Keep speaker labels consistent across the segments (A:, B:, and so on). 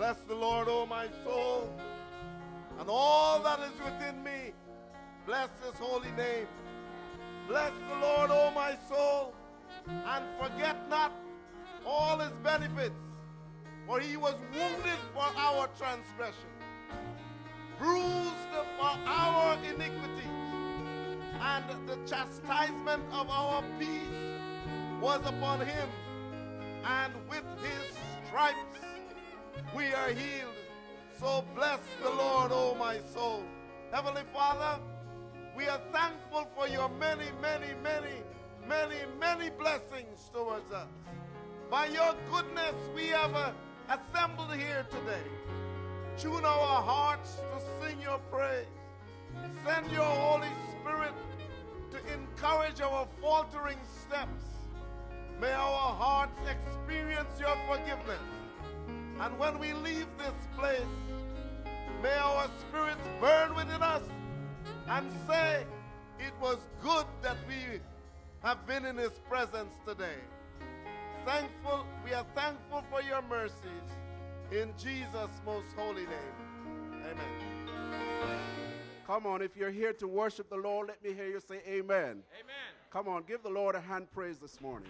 A: Bless the Lord, O my soul, and all that is within me. Bless his holy name. Bless the Lord, O my soul, and forget not all his benefits. For he was wounded for our transgression, bruised for our iniquities, and the chastisement of our peace was upon him, and with his stripes we are healed. So bless the Lord, O my soul. Heavenly Father, we are thankful for your many, many, many, many, many blessings towards us. By your goodness, we have assembled here today. Tune our hearts to sing your praise. Send your Holy Spirit to encourage our faltering steps. May our hearts experience your forgiveness. And when we leave this place, may our spirits burn within us and say, it was good that we have been in his presence today. We are thankful for your mercies. In Jesus' most holy name, amen. Come on, if you're here to worship the Lord, let me hear you say amen. Amen. Come on, give the Lord a hand praise this morning.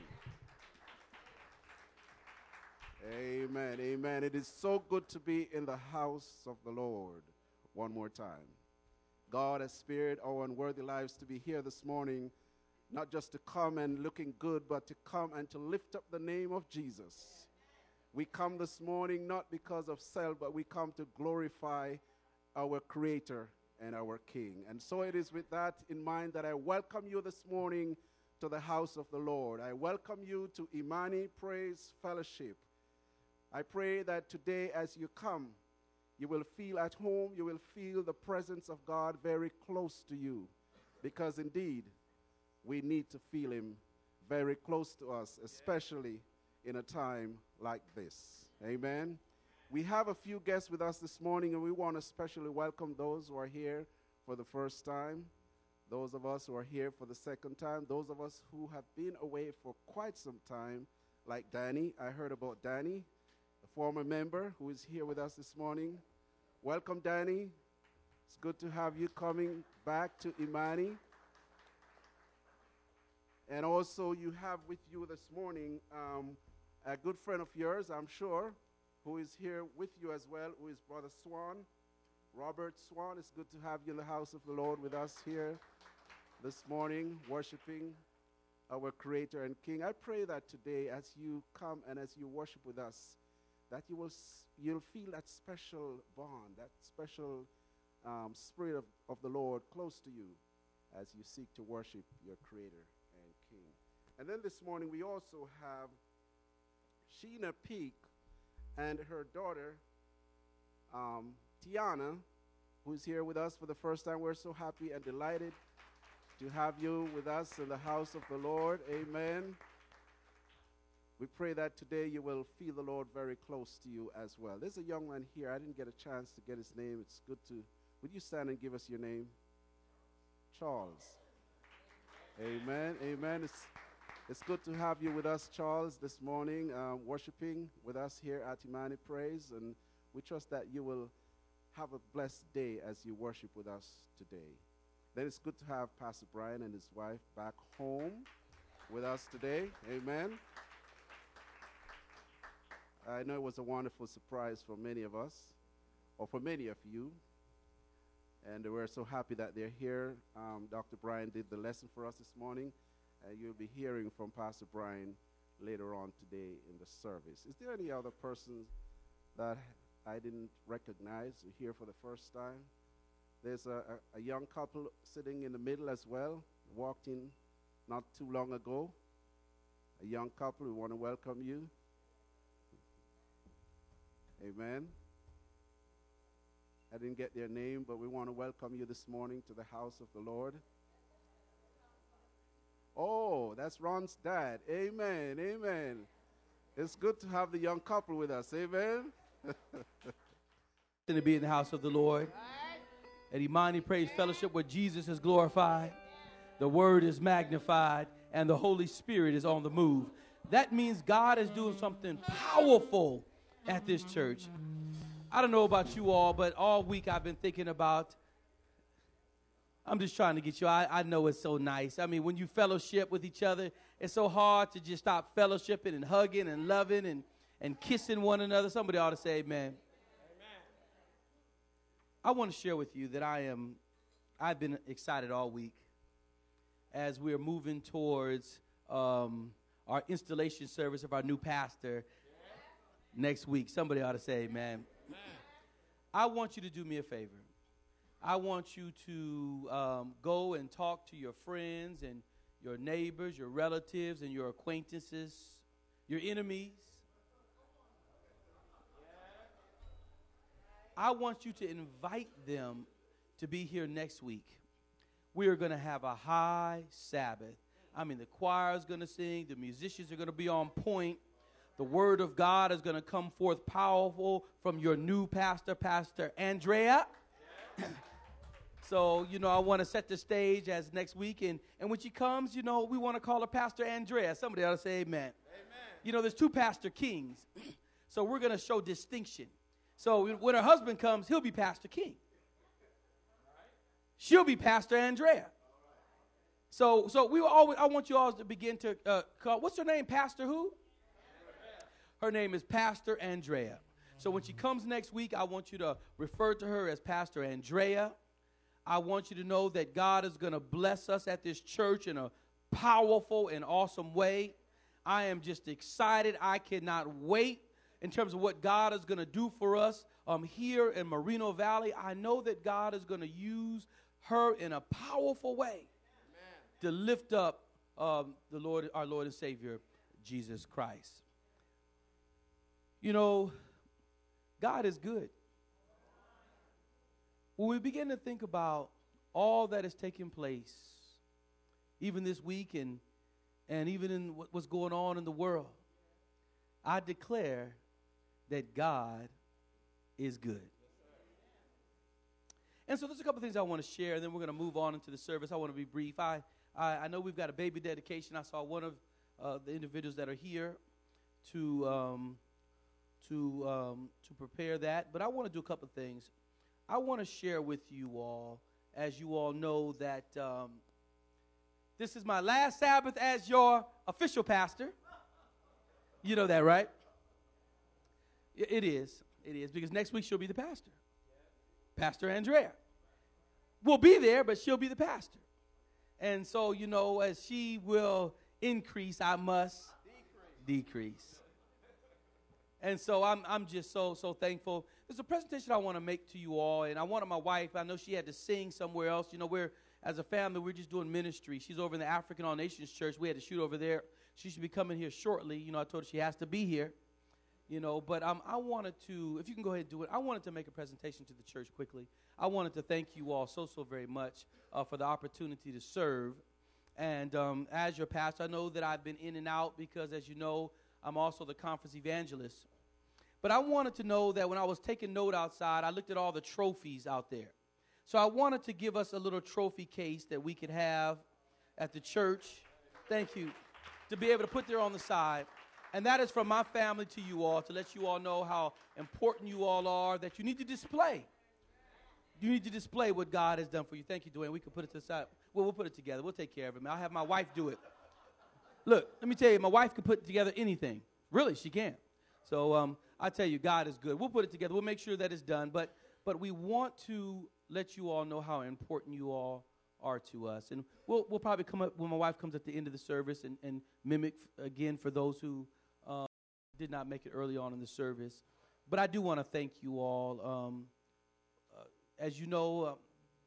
A: Amen, amen. It is so good to be in the house of the Lord one more time. God has spared our unworthy lives to be here this morning, not just to come and looking good, but to come and to lift up the name of Jesus. We come this morning not because of self, but we come to glorify our Creator and our King. And so it is with that in mind that I welcome you this morning to the house of the Lord. I welcome you to Imani Praise Fellowship. I pray that today as you come, you will feel at home, you will feel the presence of God very close to you. Because indeed, we need to feel him very close to us, especially in a time like this. Amen. We have a few guests with us this morning, and we want to especially welcome those who are here for the first time, those of us who are here for the second time, those of us who have been away for quite some time, like Danny. I heard about Danny, a former member who is here with us this morning. Welcome, Danny. It's good to have you coming back to Imani. And also you have with you this morning a good friend of yours, I'm sure, who is here with you as well, who is Brother Swan, Robert Swan. It's good to have you in the house of the Lord with us here this morning, worshiping our Creator and King. I pray that today as you come and as you worship with us, that you'll feel that special bond, that special spirit of the Lord close to you as you seek to worship your Creator and King. And then this morning we also have Sheena Peak and her daughter, Tiana, who's here with us for the first time. We're so happy and delighted to have you with us in the house of the Lord. Amen. We pray that today you will feel the Lord very close to you as well. There's a young man here. I didn't get a chance to get his name. It's good to, would you stand and give us your name? Charles. Amen. Amen. It's good to have you with us, Charles, this morning, worshiping with us here at Imani Praise. And we trust that you will have a blessed day as you worship with us today. Then it's good to have Pastor Brian and his wife back home with us today. Amen. I know it was a wonderful surprise for many of us, or for many of you. And we're so happy that they're here. Dr. Brian did the lesson for us this morning. You'll be hearing from Pastor Brian later on today in the service. Is there any other persons that I didn't recognize here for the first time? There's a young couple sitting in the middle as well, walked in not too long ago. A young couple, we want to welcome you. Amen. I didn't get their name, but we want to welcome you this morning to the house of the Lord. Oh, that's Ron's dad. Amen. Amen. It's good to have the young couple with us. Amen.
B: To be in the house of the Lord. At Imani Praise Fellowship, where Jesus is glorified, the Word is magnified, and the Holy Spirit is on the move. That means God is doing something powerful at this church. I don't know about you all, but all week I've been thinking about, I'm just trying to get you. I know it's so nice. I mean, when you fellowship with each other, it's so hard to just stop fellowshipping and hugging and loving and kissing one another. Somebody ought to say amen. I want to share with you that I've been excited all week as we're moving towards our installation service of our new pastor next week. Somebody ought to say amen. I want you to do me a favor. I want you to go and talk to your friends and your neighbors, your relatives, and your acquaintances, your enemies. I want you to invite them to be here next week. We are going to have a high Sabbath. I mean, the choir is going to sing. The musicians are going to be on point. The word of God is going to come forth powerful from your new pastor, Pastor Andrea. So, I want to set the stage as next week. And when she comes, we want to call her Pastor Andrea. Somebody ought to say amen. Amen. There's two Pastor Kings. So we're going to show distinction. So when her husband comes, he'll be Pastor King. She'll be Pastor Andrea. So I want you all to begin to call. What's her name? Pastor who? Her name is Pastor Andrea. So when she comes next week, I want you to refer to her as Pastor Andrea. I want you to know that God is going to bless us at this church in a powerful and awesome way. I am just excited. I cannot wait in terms of what God is going to do for us here in Moreno Valley. I know that God is going to use her in a powerful way to lift up our Lord and Savior, Jesus Christ. God is good. When we begin to think about all that has taken place, even this week and even in what's going on in the world, I declare that God is good. And so there's a couple things I want to share, and then we're going to move on into the service. I want to be brief. I know we've got a baby dedication. I saw one of the individuals that are here to prepare that. But I want to do a couple of things. I want to share with you all, as you all know, that this is my last Sabbath as your official pastor. You know that, right? It is, because next week she'll be the pastor. Pastor Andrea. We'll be there, but she'll be the pastor. And so, as she will increase, I must decrease. And so I'm just so thankful. There's a presentation I want to make to you all, and I wanted my wife. I know she had to sing somewhere else. As a family, we're just doing ministry. She's over in the African All Nations Church. We had to shoot over there. She should be coming here shortly. I told her she has to be here. But I wanted to, if you can go ahead and do it, I wanted to make a presentation to the church quickly. I wanted to thank you all so very much for the opportunity to serve. And as your pastor, I know that I've been in and out because, as you know, I'm also the conference evangelist. But I wanted to know that when I was taking note outside, I looked at all the trophies out there. So I wanted to give us a little trophy case that we could have at the church. Thank you. To be able to put there on the side. And that is from my family to you all, to let you all know how important you all are, that you need to display. You need to display what God has done for you. Thank you, Dwayne. We can put it to the side. Well, we'll put it together. We'll take care of it. I'll have my wife do it. Look, let me tell you, my wife can put together anything. Really, she can. So I tell you, God is good. We'll put it together. We'll make sure that it's done. But we want to let you all know how important you all are to us. And we'll probably come up when my wife comes at the end of the service and mimic again for those who did not make it early on in the service. But I do want to thank you all. As you know,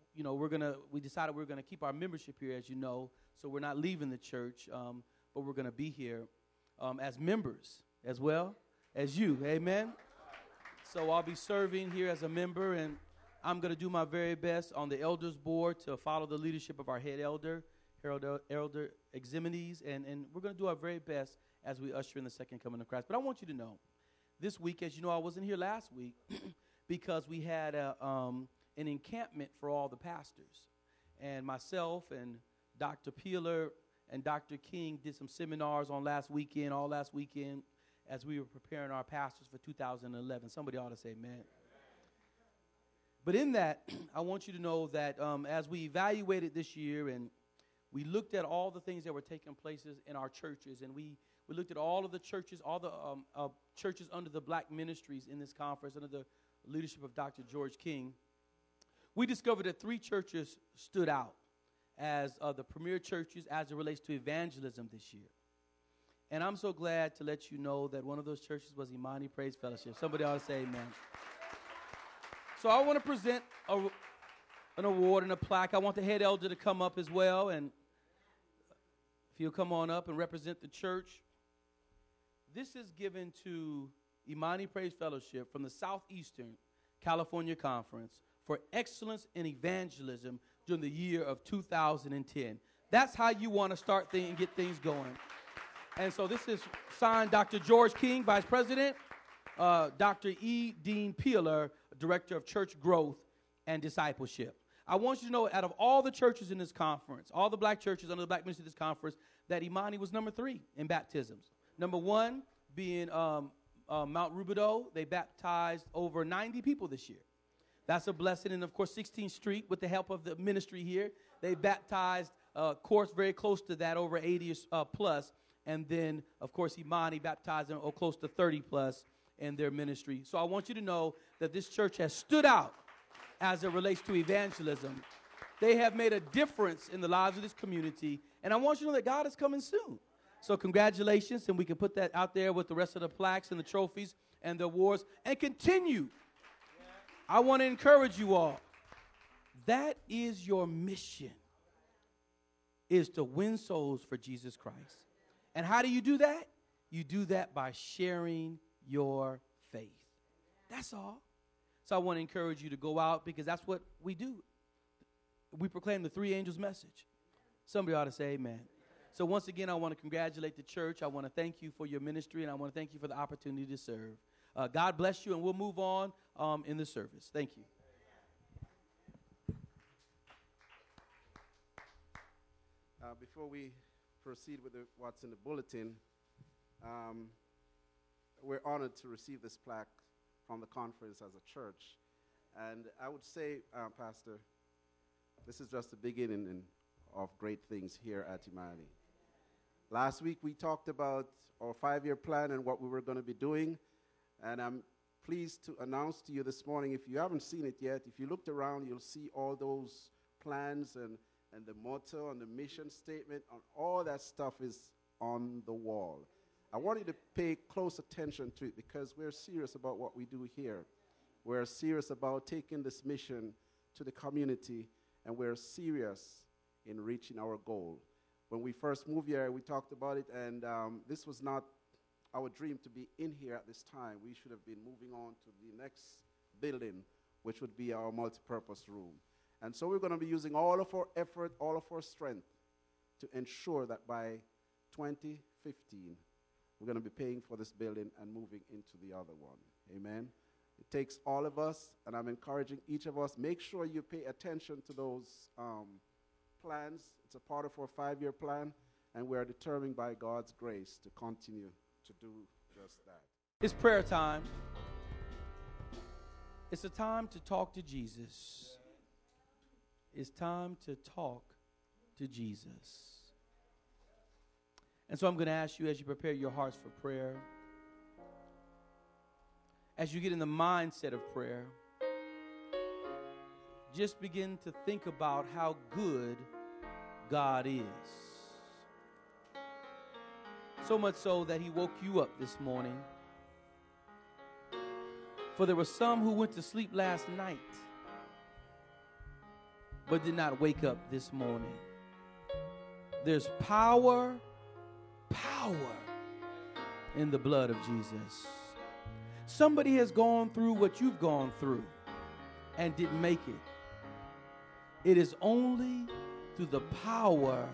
B: we decided we're gonna keep our membership here, as you know, so we're not leaving the church, but we're gonna be here as members as well as you. Amen. So I'll be serving here as a member, and I'm gonna do my very best on the elders board to follow the leadership of our head elder, Elder Eximenes, and we're gonna do our very best as we usher in the second coming of Christ. But I want you to know, this week, as you know, I wasn't here last week because we had an encampment for all the pastors. And myself and Dr. Peeler and Dr. King did some seminars all last weekend, as we were preparing our pastors for 2011. Somebody ought to say amen. But in that, I want you to know that as we evaluated this year and we looked at all the things that were taking places in our churches, and we looked at all of the churches, all the churches under the black ministries in this conference, under the leadership of Dr. George King, we discovered that 3 churches stood out as the premier churches as it relates to evangelism this year. And I'm so glad to let you know that one of those churches was Imani Praise Fellowship. Somebody ought to say amen. So I want to present an award and a plaque. I want the head elder to come up as well, and if he'll come on up and represent the church. This is given to Imani Praise Fellowship from the Southeastern California Conference for excellence in evangelism during the year of 2010. That's how you want to start things and get things going. And so this is signed Dr. George King, Vice President, Dr. E. Dean Peeler, Director of Church Growth and Discipleship. I want you to know, out of all the churches in this conference, all the black churches under the black ministry of this conference, that Imani was number 3 in baptisms. Number 1 being Mount Rubidoux. They baptized over 90 people this year. That's a blessing. And, of course, 16th Street, with the help of the ministry here, they baptized, course, very close to that, over 80 plus. And then, of course, Imani baptized them close to 30 plus in their ministry. So I want you to know that this church has stood out as it relates to evangelism. They have made a difference in the lives of this community. And I want you to know that God is coming soon. So congratulations, and we can put that out there with the rest of the plaques and the trophies and the awards and continue. I want to encourage you all. That is your mission, is to win souls for Jesus Christ. And how do you do that? You do that by sharing your faith. That's all. So I want to encourage you to go out, because that's what we do. We proclaim the 3 angels' message. Somebody ought to say amen. So once again, I want to congratulate the church. I want to thank you for your ministry, and I want to thank you for the opportunity to serve. God bless you, and we'll move on in the service. Thank you.
C: Before we proceed with what's in the bulletin, we're honored to receive this plaque from the conference as a church. And I would say, Pastor, this is just the beginning of great things here at Imani. Last week we talked about our 5-year plan and what we were going to be doing. And I'm pleased to announce to you this morning, if you haven't seen it yet, if you looked around, you'll see all those plans and the motto and the mission statement, and all that stuff is on the wall. I want you to pay close attention to it, because we're serious about what we do here. We're serious about taking this mission to the community, and we're serious in reaching our goal. When we first moved here, we talked about it, and this was not our dream to be in here at this time. We should have been moving on to the next building, which would be our multipurpose room. And so we're going to be using all of our effort, all of our strength to ensure that by 2015, we're going to be paying for this building and moving into the other one. Amen. It takes all of us, and I'm encouraging each of us, make sure you pay attention to those plans. It's a part of our 5-year plan, and we are determined by God's grace to continue to do just that.
B: It's prayer time. It's a time to talk to Jesus. It's time to talk to Jesus. And so I'm going to ask you, as you prepare your hearts for prayer, as you get in the mindset of prayer, just begin to think about how good God is. So much so that he woke you up this morning. For there were some who went to sleep last night but did not wake up this morning. There's power in the blood of Jesus. Somebody has gone through what you've gone through and didn't make it. It is only through the power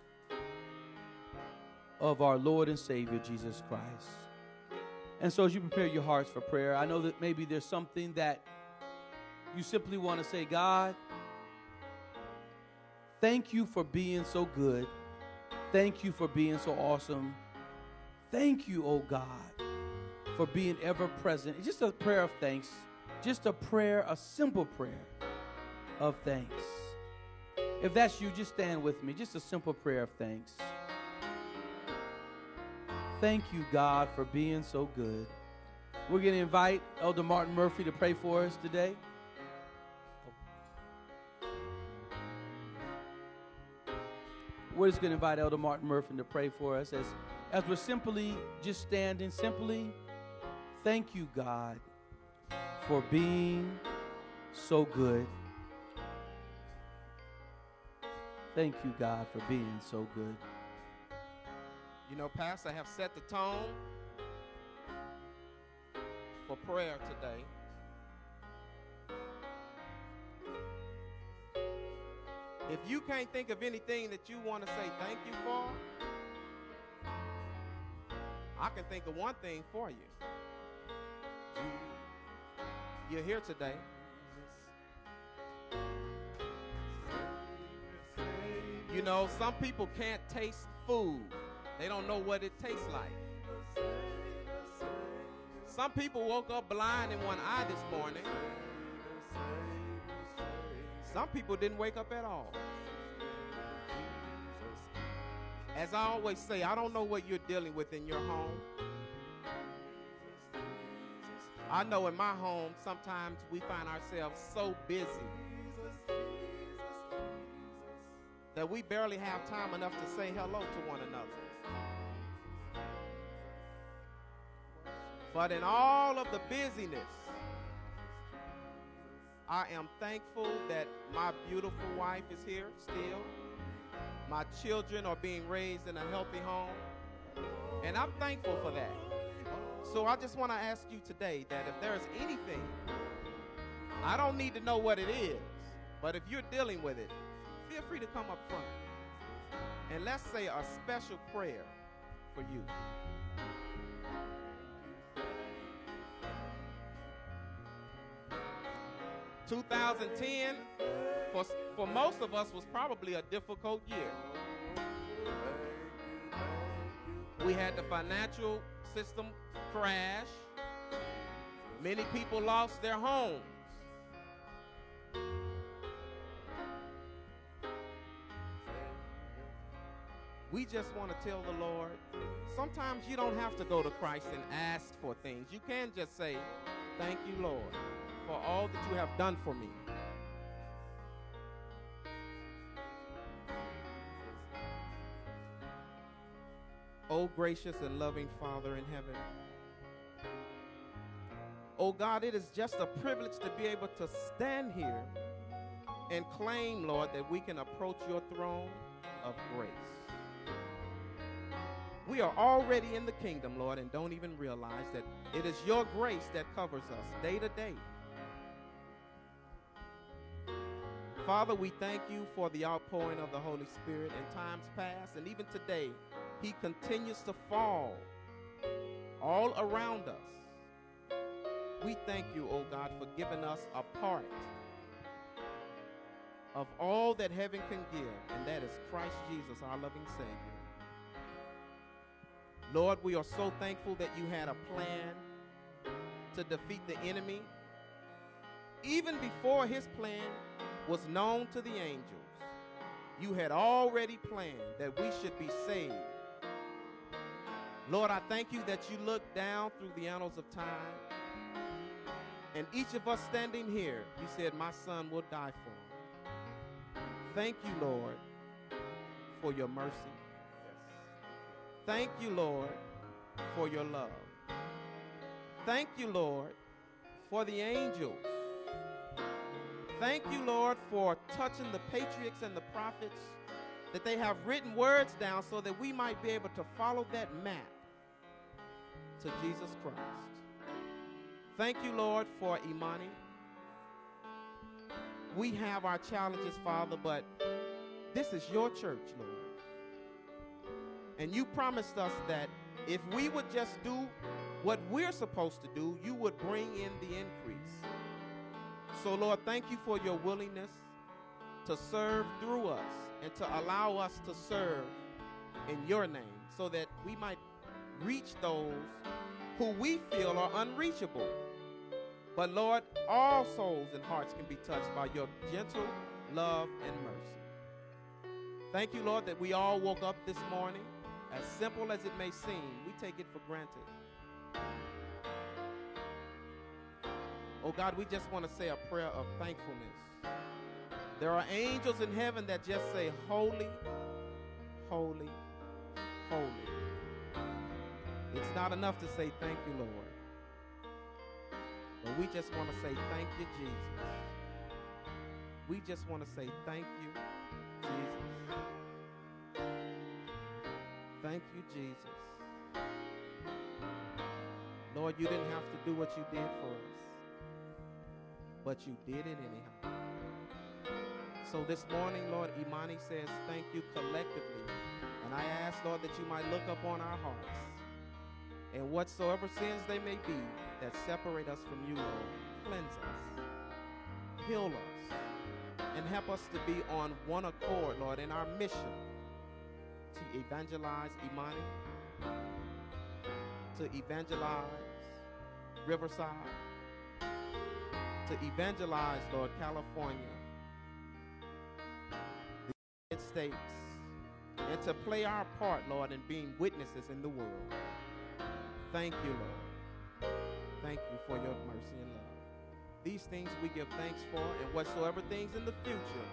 B: of our Lord and Savior, Jesus Christ. And so as you prepare your hearts for prayer, I know that maybe there's something that you simply want to say, God, thank you for being so good. Thank you for being so awesome. Thank you, oh God, for being ever present. It's just a prayer of thanks. just a prayer, a simple prayer of thanks. If that's you, just stand with me. Just a simple prayer of thanks. Thank you, God, for being so good. We're going to invite Elder Martin Murphy to pray for us today. We're just going to invite Elder Martin Murphy to pray for us as we're simply just standing. Simply, thank you, God, for being so good. Thank you, God, for being so good.
D: You know, Pastor, I have set the tone for prayer today. If you can't think of anything that you want to say thank you for, I can think of one thing for you. You're here today. You know, some people can't taste food. They don't know what it tastes like. Some people woke up blind in one eye this morning. Some people didn't wake up at all. As I always say, I don't know what you're dealing with in your home. I know in my home, sometimes we find ourselves so busy that we barely have time enough to say hello to one another. But in all of the busyness, I am thankful that my beautiful wife is here still. My children are being raised in a healthy home. And I'm thankful for that. So I just want to ask you today that if there's anything, I don't need to know what it is, but if you're dealing with it, feel free to come up front. And let's say a special prayer for you. – 2010, for most of us, was probably a difficult year. We had the financial system crash. Many people lost their homes. We just want to tell the Lord, sometimes you don't have to go to Christ and ask for things. You can just say, thank you, Lord, for all that you have done for me. Oh, gracious and loving Father in heaven. Oh, God, it is just a privilege to be able to stand here and claim, Lord, that we can approach your throne of grace. We are already in the kingdom, Lord, and don't even realize that it is your grace that covers us day to day. Father, we thank you for the outpouring of the Holy Spirit in times past, and even today, he continues to fall all around us. We thank you, oh God, for giving us a part of all that heaven can give, and that is Christ Jesus, our loving Savior. Lord, we are so thankful that you had a plan to defeat the enemy even before his plan was known to the angels. You had already planned that we should be saved. Lord, I thank you that you looked down through the annals of time, and each of us standing here, you said, my son will die for him. Thank you, Lord, for your mercy. Thank you, Lord, for your love. Thank you, Lord, for the angels. Thank you, Lord, for touching the patriarchs and the prophets, that they have written words down so that we might be able to follow that map to Jesus Christ. Thank you, Lord, for Imani. We have our challenges, Father, but this is your church, Lord. And you promised us that if we would just do what we're supposed to do, you would bring in the increase. So, Lord, thank you for your willingness to serve through us and to allow us to serve in your name so that we might reach those who we feel are unreachable. But Lord, all souls and hearts can be touched by your gentle love and mercy. Thank you, Lord, that we all woke up this morning. As simple as it may seem, we take it for granted. Oh God, we just want to say a prayer of thankfulness. There are angels in heaven that just say, holy, holy, holy. It's not enough to say thank you, Lord. But we just want to say thank you, Jesus. We just want to say thank you, Jesus. Thank you, Jesus. Lord, you didn't have to do what you did for us, but you did it anyhow. So this morning, Lord, Imani says thank you collectively. And I ask, Lord, that you might look upon our hearts. And whatsoever sins they may be that separate us from you, Lord, cleanse us, heal us, and help us to be on one accord, Lord, in our mission to evangelize Imani, to evangelize Riverside, to evangelize, Lord, California, the United States, and to play our part, Lord, in being witnesses in the world. Thank you, Lord. Thank you for your mercy and love. These things we give thanks for, and whatsoever things in the future,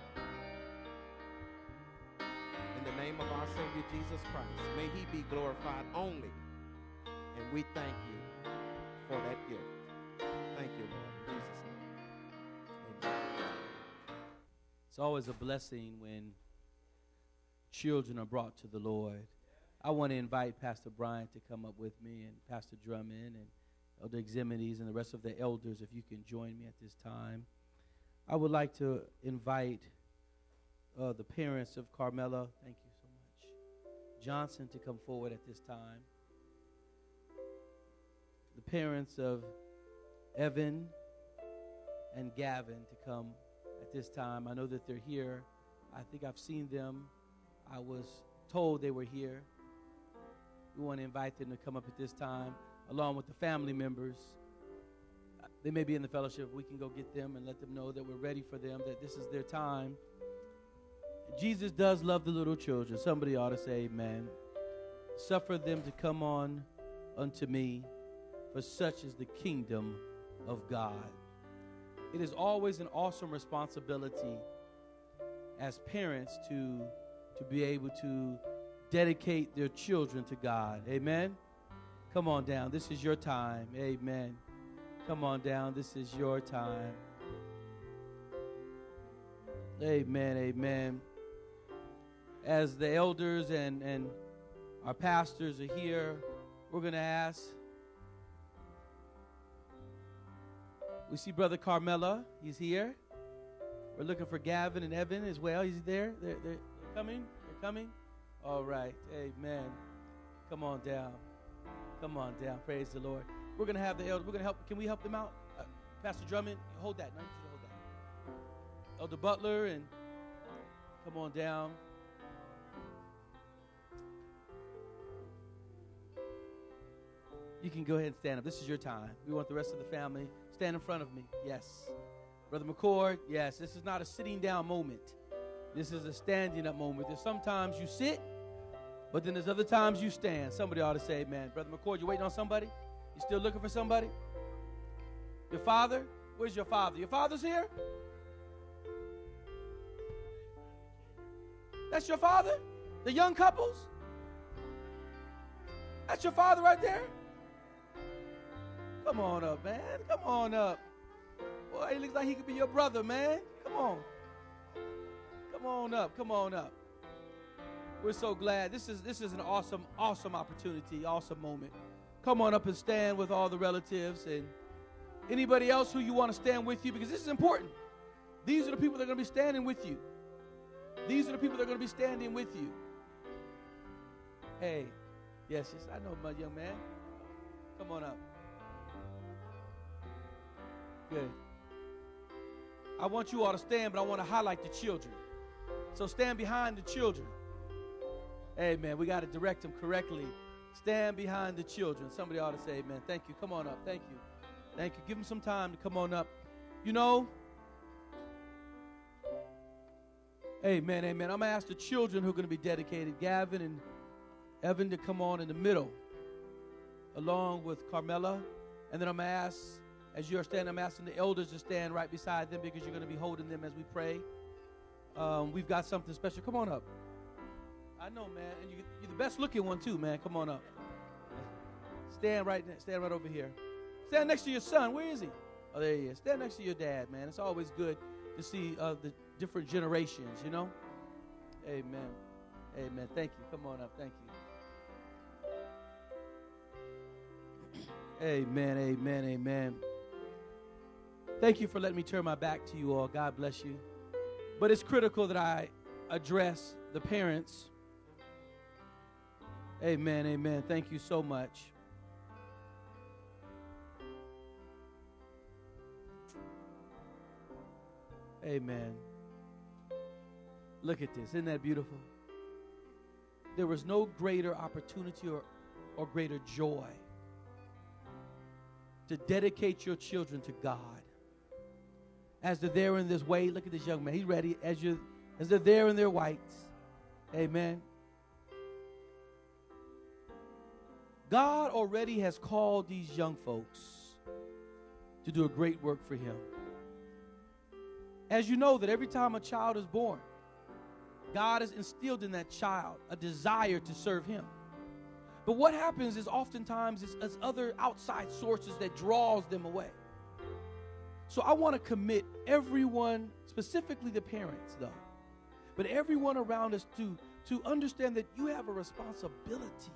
D: in the name of our Savior Jesus Christ, may he be glorified only. And we thank you for that gift. Thank you, Lord. In Jesus' name. Amen.
B: It's always a blessing when children are brought to the Lord. I want to invite Pastor Bryant to come up with me, and Pastor Drummond and Elder Eximites and the rest of the elders, if you can join me at this time. I would like to invite the parents of Carmela, thank you so much, Johnson, to come forward at this time. The parents of Evan and Gavin to come at this time. I know that they're here. I think I've seen them. I was told they were here. We want to invite them to come up at this time, along with the family members. They may be in the fellowship. We can go get them and let them know that we're ready for them, that this is their time. Jesus does love the little children. Somebody ought to say amen. Suffer them to come on unto me, for such is the kingdom of God. It is always an awesome responsibility as parents to be able to dedicate their children to God. Amen. Come on down. This is your time. Amen. Come on down. This is your time. Amen. Amen. As the elders and our pastors are here, we're going to ask. We see Brother Carmela. He's here. We're looking for Gavin and Evan as well. He's there. They're coming. They're coming. All right. Amen. Come on down. Come on down. Praise the Lord. We're going to have the elders. We're going to help. Can we help them out? Pastor Drummond, hold that. No, I need you to hold that. Elder Butler, and come on down. You can go ahead and stand up. This is your time. We want the rest of the family. Stand in front of me. Yes. Brother McCord, yes. This is not a sitting down moment. This is a standing up moment. There's sometimes you sit, but then there's other times you stand. Somebody ought to say amen. Brother McCord, you waiting on somebody? You still looking for somebody? Your father? Where's your father? Your father's here? That's your father? The young couples? That's your father right there? Come on up, man. Come on up. Boy, he looks like he could be your brother, man. Come on. Come on up. Come on up. We're so glad. This is an awesome opportunity, awesome moment. Come on up and stand with all the relatives and anybody else who you want to stand with you, because this is important. These are the people that are going to be standing with you. These are the people that are going to be standing with you. Hey, yes, I know my young man. Come on up. Good. I want you all to stand, but I want to highlight the children. So stand behind the children. Amen. We got to direct them correctly. Stand behind the children. Somebody ought to say amen. Thank you. Come on up. Thank you. Thank you. Give them some time to come on up. You know, amen, amen. I'm going to ask the children who are going to be dedicated, Gavin and Evan, to come on in the middle, along with Carmela. And then I'm going to ask, as you're standing, I'm asking the elders to stand right beside them because you're going to be holding them as we pray. We've got something special. Come on up. I know, man. And you're the best looking one, too, man. Come on up. Stand right over here. Stand next to your son. Where is he? Oh, there he is. Stand next to your dad, man. It's always good to see the different generations, you know? Amen. Amen. Thank you. Come on up. Thank you. Amen. Amen. Amen. Thank you for letting me turn my back to you all. God bless you. But it's critical that I address the parents. Amen. Amen. Thank you so much. Amen. Look at this. Isn't that beautiful? There was no greater opportunity or greater joy to dedicate your children to God. As they're there in this way, look at this young man. He's ready. As they're there in their whites. Amen. God already has called these young folks to do a great work for him. As you know, that every time a child is born, God has instilled in that child a desire to serve him. But what happens is oftentimes it's other outside sources that draws them away. So I want to commit everyone, specifically the parents though, but everyone around us to understand that you have a responsibility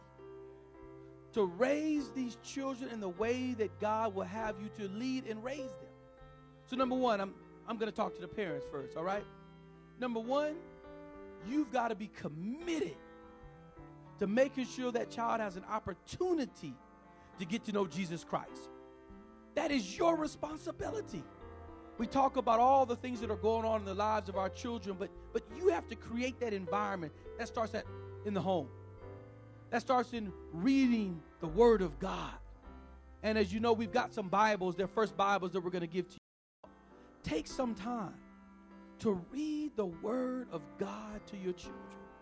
B: to raise these children in the way that God will have you to lead and raise them. So number one, I'm going to talk to the parents first, all right? Number one, you've got to be committed to making sure that child has an opportunity to get to know Jesus Christ. That is your responsibility. We talk about all the things that are going on in the lives of our children, but you have to create that environment. That starts in the home. That starts in reading the Word of God. And as you know, we've got some Bibles, they're first Bibles that we're going to give to you. Take some time to read the Word of God to your children.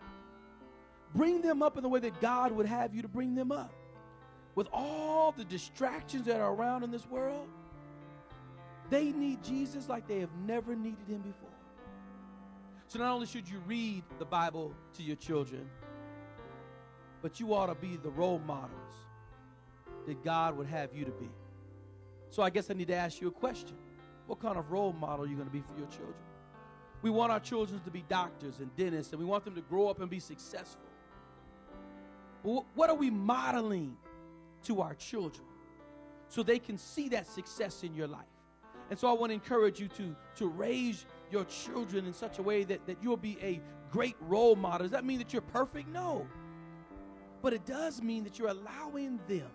B: Bring them up in the way that God would have you to bring them up. With all the distractions that are around in this world, they need Jesus like they have never needed him before. So not only should you read the Bible to your children, but you ought to be the role models that God would have you to be. So I guess I need to ask you a question. What kind of role model are you going to be for your children? We want our children to be doctors and dentists, and we want them to grow up and be successful. But what are we modeling to our children so they can see that success in your life? And so I want to encourage you to raise your children in such a way that you'll be a great role model. Does that mean that you're perfect? No. But it does mean that you're allowing them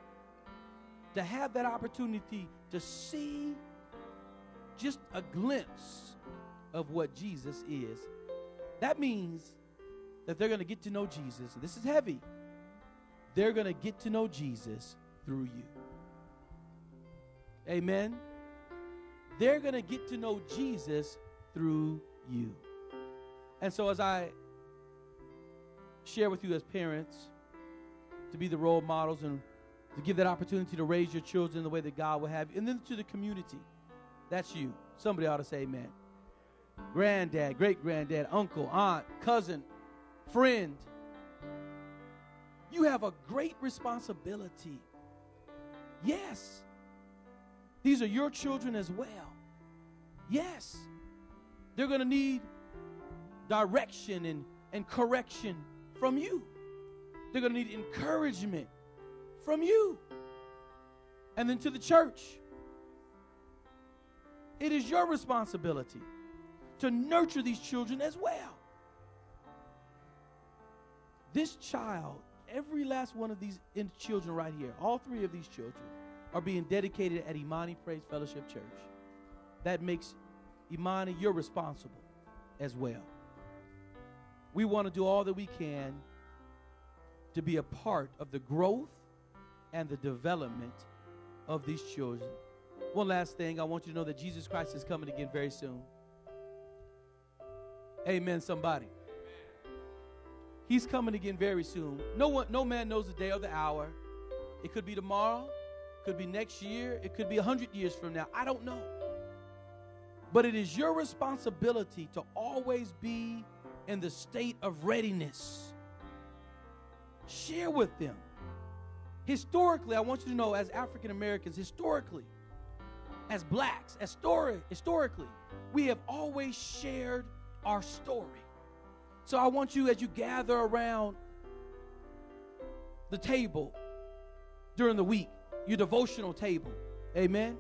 B: to have that opportunity to see just a glimpse of what Jesus is. That means that they're going to get to know Jesus. This is heavy. They're going to get to know Jesus through you. Amen. They're going to get to know Jesus through you. And so as I share with you as parents to be the role models and to give that opportunity to raise your children in the way that God will have you, and then to the community. That's you. Somebody ought to say amen. Granddad, great-granddad, uncle, aunt, cousin, friend. You have a great responsibility. Yes. These are your children as well. Yes. They're going to need direction and correction from you. They're going to need encouragement from you. And then to the church. It is your responsibility to nurture these children as well. This child, every last one of these children right here, all three of these children are being dedicated at Imani Praise Fellowship Church. That makes Imani, you're responsible as well. We want to do all that we can to be a part of the growth and the development of these children One last thing, I want you to know that Jesus Christ is coming again very soon. Amen, somebody. He's coming again very soon. No man knows the day or the hour. It could be tomorrow, could be next year, it could be 100 years from now. I don't know. But it is your responsibility to always be in the state of readiness. Share with them. Historically, I want you to know, as African Americans, historically, as blacks, historically, we have always shared our story. So I want you, as you gather around the table during the week, your devotional table, amen,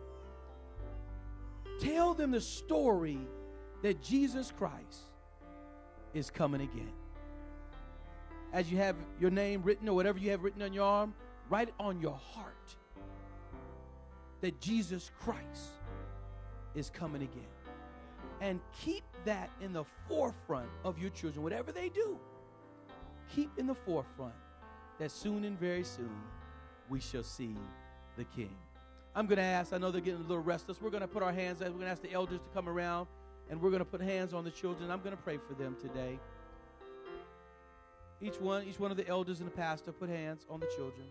B: tell them the story that Jesus Christ is coming again. As you have your name written or whatever you have written on your arm, write it on your heart that Jesus Christ is coming again. And keep that in the forefront of your children. Whatever they do, keep in the forefront that soon and very soon we shall see the King. I'm going to ask, I know they're getting a little restless. We're going to put our hands, we're going to ask the elders to come around, and we're going to put hands on the children. I'm going to pray for them today. Each one of the elders and the pastor put hands on the children.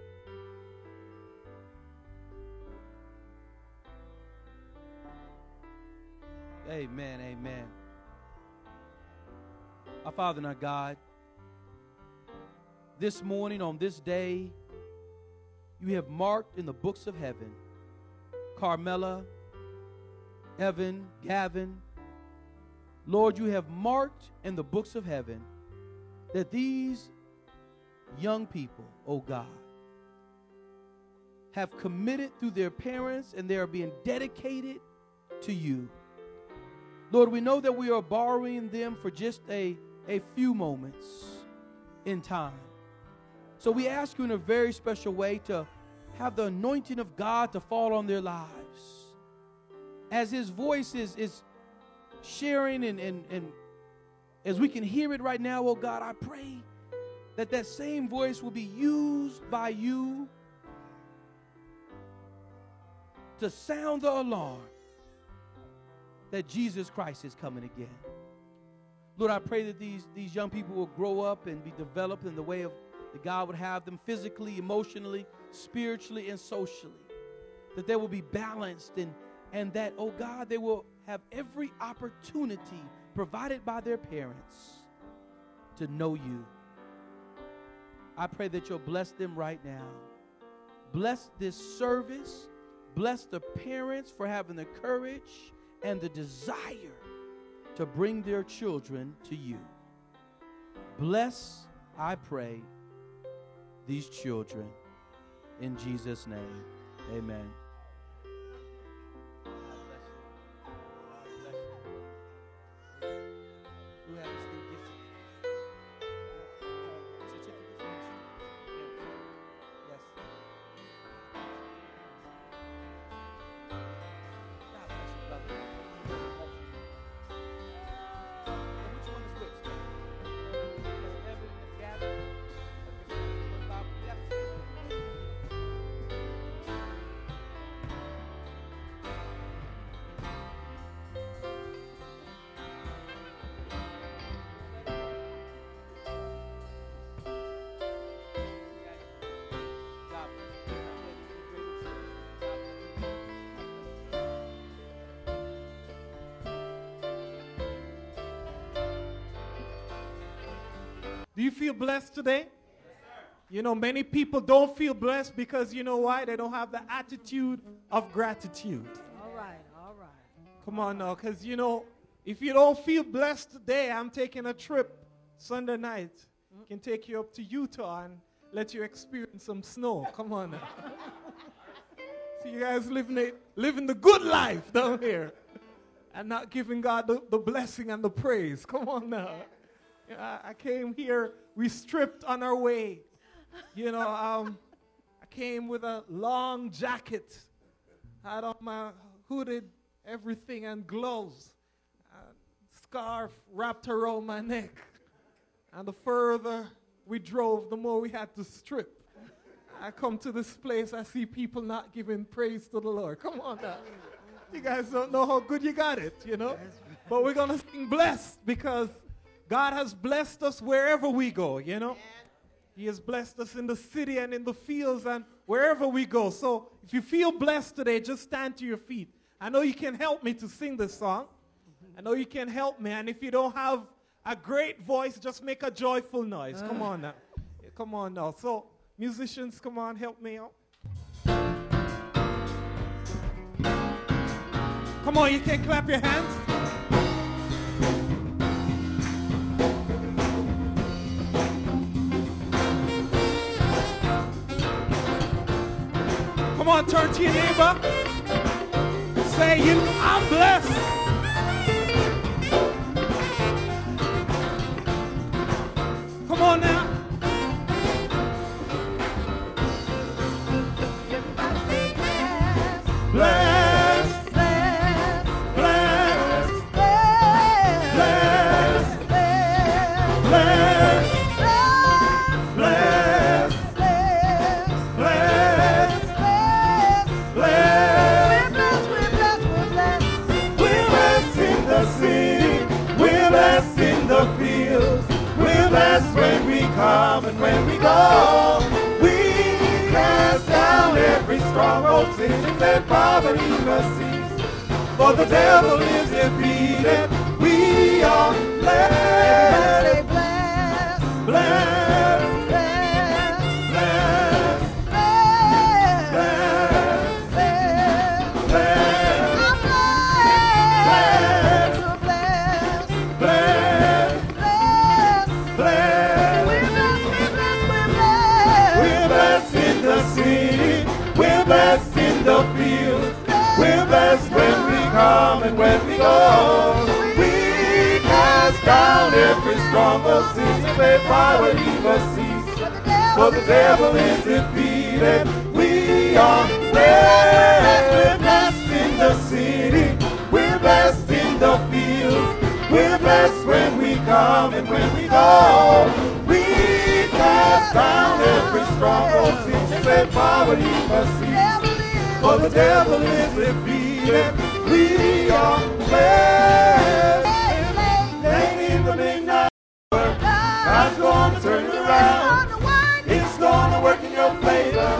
B: Amen, amen. Our Father and our God, this morning on this day, you have marked in the books of heaven Carmela, Evan, Gavin. Lord, you have marked in the books of heaven that these young people, oh God, have committed through their parents and they are being dedicated to you. Lord, we know that we are borrowing them for just a few moments in time. So we ask you in a very special way to have the anointing of God to fall on their lives. As his voice is sharing and as we can hear it right now, oh God, I pray that that same voice will be used by you to sound the alarm that Jesus Christ is coming again. Lord, I pray that these young people will grow up and be developed in the way of that God would have them physically, emotionally, spiritually, and socially. That they will be balanced and that, oh God, they will have every opportunity provided by their parents to know you. I pray that you'll bless them right now. Bless this service. Bless the parents for having the courage and the desire to bring their children to you. Bless, I pray, these children in Jesus' name. Amen.
E: Do you feel blessed today? Yes, sir. You know, many people don't feel blessed because you know why? They don't have the attitude of gratitude.
F: All right, all right.
E: Come on now, because you know, if you don't feel blessed today, I'm taking a trip Sunday night. Can take you up to Utah and let you experience some snow. Come on now. So you guys living the good life down here and not giving God the blessing and the praise. Come on now. I came here, we stripped on our way. You know, I came with a long jacket, had on my hooded everything and gloves, scarf wrapped around my neck. And the further we drove, the more we had to strip. I come to this place, I see people not giving praise to the Lord. Come on now. You guys don't know how good you got it, you know? But we're going to sing blessed because God has blessed us wherever we go, you know? He has blessed us in the city and in the fields and wherever we go. So if you feel blessed today, just stand to your feet. I know you can help me to sing this song. I know you can help me. And if you don't have a great voice, just make a joyful noise. Come on now. Come on now. So musicians, come on, help me out. Come on, you can clap your hands. Come on, turn to your neighbor. Say, I'm blessed. Come on now. Blessed, blessed, blessed, blessed, blessed, blessed, blessed, blessed. We're blessed in the city, we're blessed in the fields, we're blessed when we come and when we go. We cast down every stronghold, sin and poverty must cease. For the devil is defeated, we are blessed, blessed, blessed, blessed, blessed, blessed, blessed, blessed, blessed. We're blessed in the city, we're blessed in the fields, we're blessed when we come and when we go. We cast down every stronghold, sin and poverty must cease. For the devil is defeated, we are blessed. We're blessed in the city, we're blessed in the fields, we're blessed when we come and when we go. We cast down every stronghold, sin and poverty must cease. For the devil is defeated, we are blessed. Late in the midnight hour, God's gonna turn it around. It's gonna work in your favor.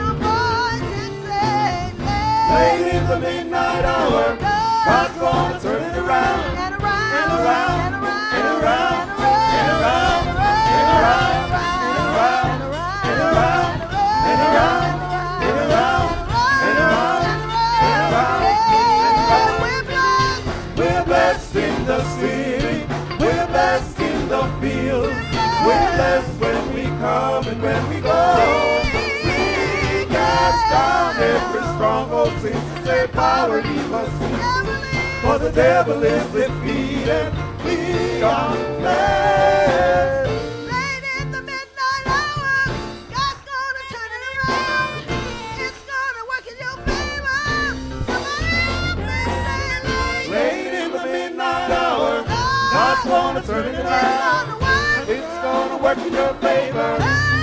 E: Late in the midnight hour, God's gonna turn it around. And around, and around, and around, and around, and around, and around, and around, and around, and around. We're blessed in the city, we're blessed in the field, we're blessed when we come and when we go. We cast down every stronghold, sin and poverty must cease. For the devil is defeated, we are blessed.
F: Late in the midnight hour, God's gonna turn it around. It's gonna work in your favor. Somebody help me say it.
E: Late in the midnight hour, God's gonna turn it around. It's gonna work in your favor.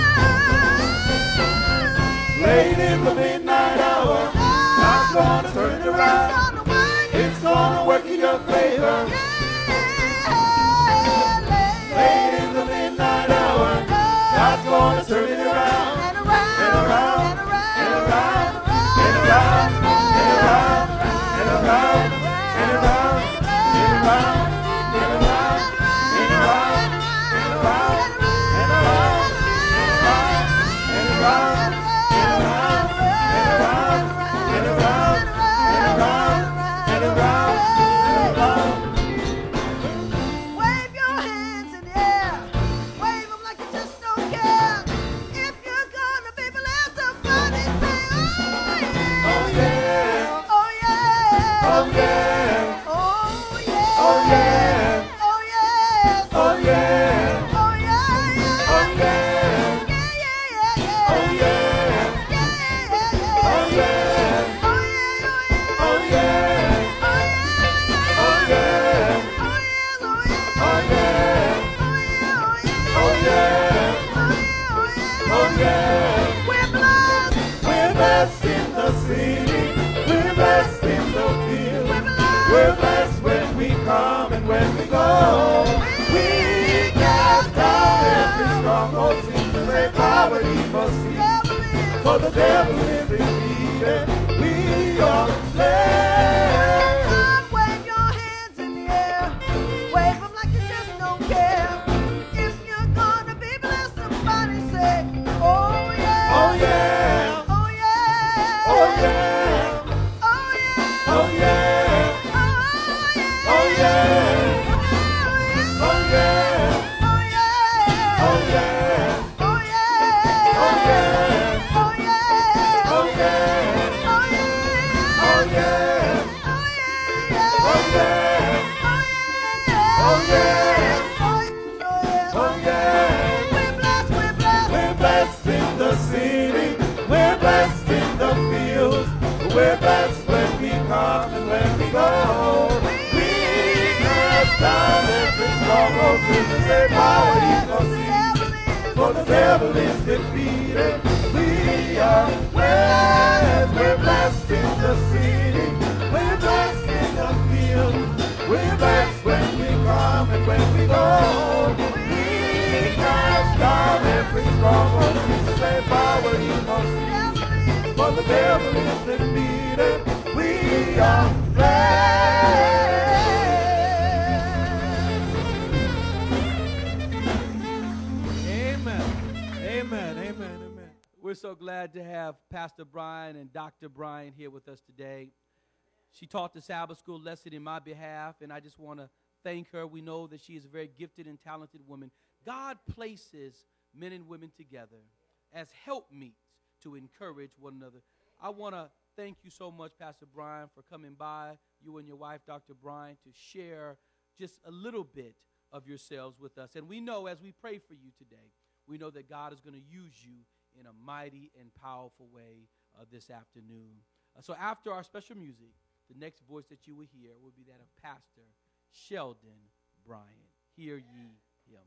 E: Late in the midnight hour, God's gonna turn it around. It's gonna work in your favor. Late in the midnight hour, God's gonna turn it around. And around, and around, and around, and around, and around, and around, and around, and around, and around, and around, and around, and around, and around, and around, and around, and around,
A: the city. We're blessed in the field. We're blessed when we come and when we go. We cast down every stronghold, seem to say poverty must cease. For the devil is defeated. We are blessed.
F: Come, wave your hands in the air. Wave them like you just don't care. If you're gonna be blessed, somebody say, oh yeah.
A: Oh yeah.
F: Oh yeah.
A: Oh yeah.
F: Oh yeah.
A: Oh yeah.
F: Oh yeah.
A: Oh yeah.
F: Oh yeah.
A: Oh yeah.
F: Oh yeah.
A: Oh yeah.
F: Oh yeah.
A: Oh yeah.
F: Oh
A: Oh
F: yeah.
A: yeah.
F: Oh yeah.
A: Oh yeah.
F: Oh yeah. We're blessed, we're blessed.
A: We're blessed in the city. We're blessed in the fields. We're blessed when we come and when we go. We cast down every stronghold, sin and say poverty must cease. For the devil is defeated. We are blessed. We're blessed in the city. We're blessed in the field. We're blessed when we come and when we go. We cast down every stronghold, sin and say poverty must cease. For the devil is defeated. We are blessed.
E: Amen. Amen. Amen. Amen.
B: We're so glad to have Pastor Brian and Dr. Brian here with us today. She taught the Sabbath school lesson in my behalf, and I just want to thank her. We know that she is a very gifted and talented woman. God places men and women together as helpmeets to encourage one another. I want to thank you so much, Pastor Brian, for coming by, you and your wife, Dr. Brian, to share just a little bit of yourselves with us. And we know as we pray for you today, we know that God is going to use you in a mighty and powerful way this afternoon. So after our special music, the next voice that you will hear will be that of Pastor Sheldon Bryant. Hear ye him.